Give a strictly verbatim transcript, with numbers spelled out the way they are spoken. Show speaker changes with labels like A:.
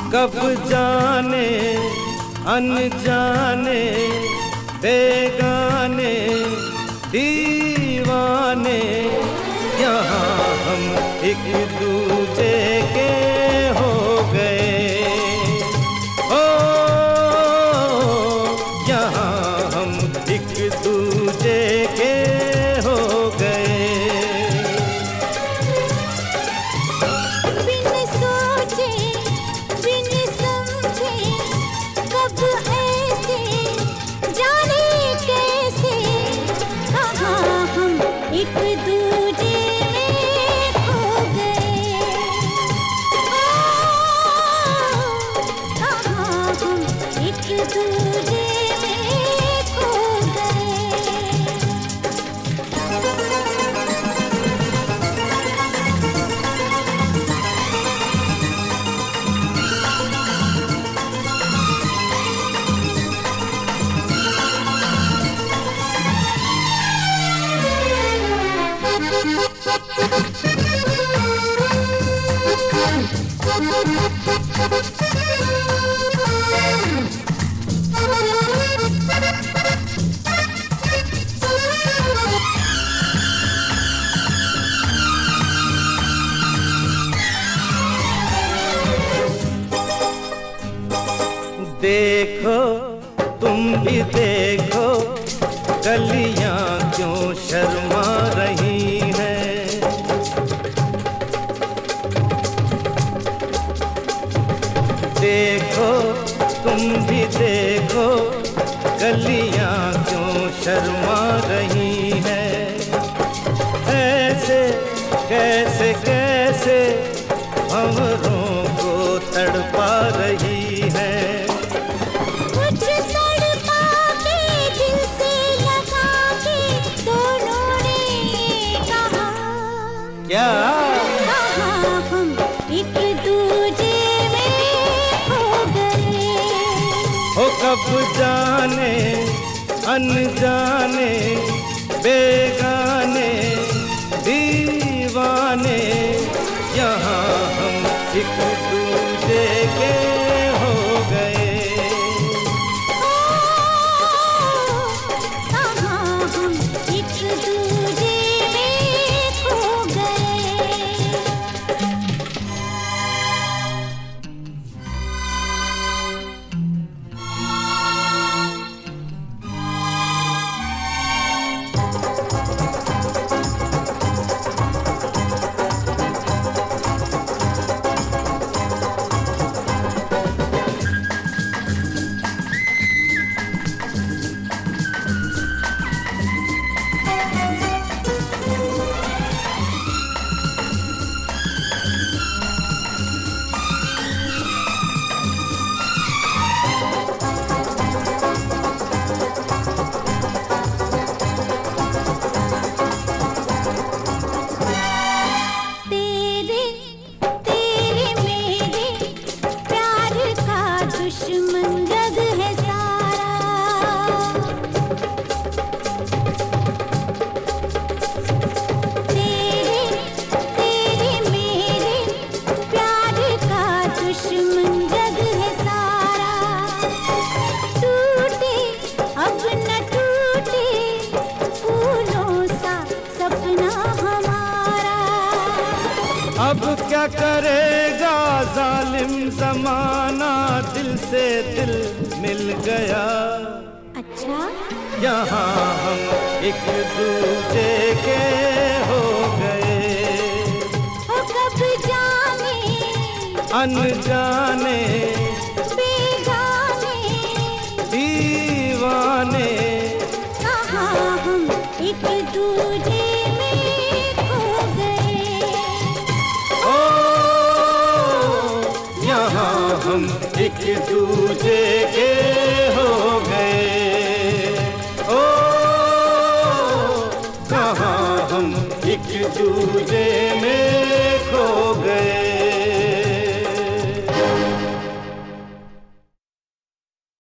A: कब जाने अनजाने बेगाने दीवाने यहाँ हम एक दूजे के हो गए। ओ यहाँ हम एक दूजे के हो गए।
B: बिन सोचे बिन समझे कब ऐसे जाने कैसे कहाँ हम एक दूजे में खो गए। कहाँ हम एक दूजे में खो गए।
A: देखो तुम भी देखो गलियां क्यों शर्मा रही हैं। देखो तुम भी देखो गलियां क्यों शर्मा रही हैं। ऐसे कैसे कैसे भंवरों को तड़पा रही है।
B: कुछ तड़पा के दिल से लगा के दोनों ने कहा
A: क्या
B: कहाँ हम एक दूजे में खो गए।
A: हो कब जाने अनजाने बेगाने दीवाने यहाँ हम एक दूजे के हो गए।
B: कहाँ हम एक दूजे में खो गए। दुश्मन जग है सारा। तेरे तेरे मेरे प्यार का दुश्मन जग है सारा। टूटे अब न टूटे फूलों सा सपना हमारा।
A: अब क्या करेगा जालिम जमाना दिल से दिल मिल गया।
B: अच्छा
A: यहाँ हम एक दूजे के हो गए।
B: हो कब जाने
A: अनजाने
B: बेगाने
A: दीवाने
B: कहाँ हम एक दूजे में खो गए।
A: ओ यहाँ हम एक दूजे के हो गए। ओ कहाँ हम एक दूजे में खो गए।